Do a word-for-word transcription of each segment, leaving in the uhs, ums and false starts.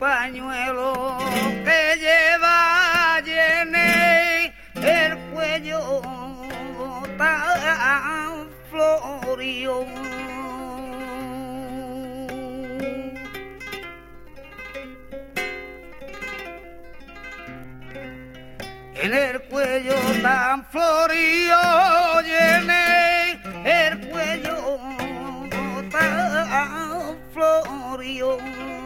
pañuelo que lleva llene el cuello tan florido. En el cuello tan florido llene el cuello tan florido.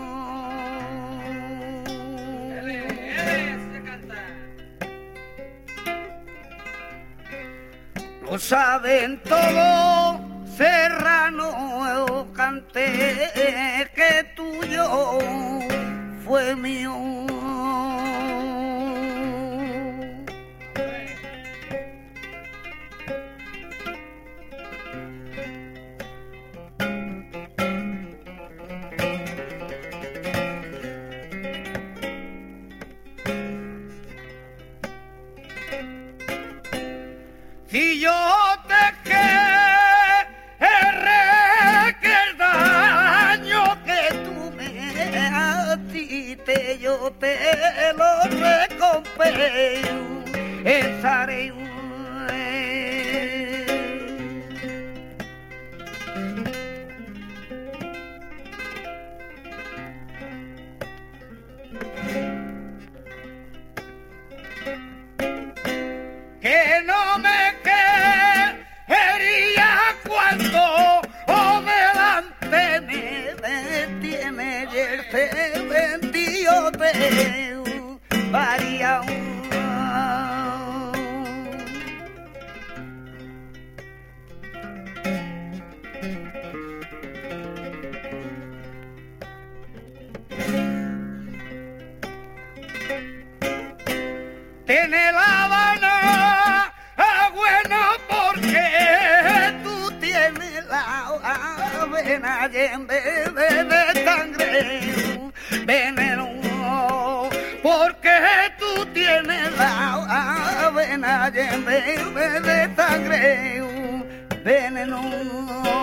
Lo saben todos, serrano, canté que tuyo fue mío. Si yo te querré que el daño que tú me hiciste yo te lo recompenso, estaré que no me te vendió te varía tiene La Habana buena porque tú tienes la avena llena de sangre veneno, porque tú tienes la avena llena de sangre veneno.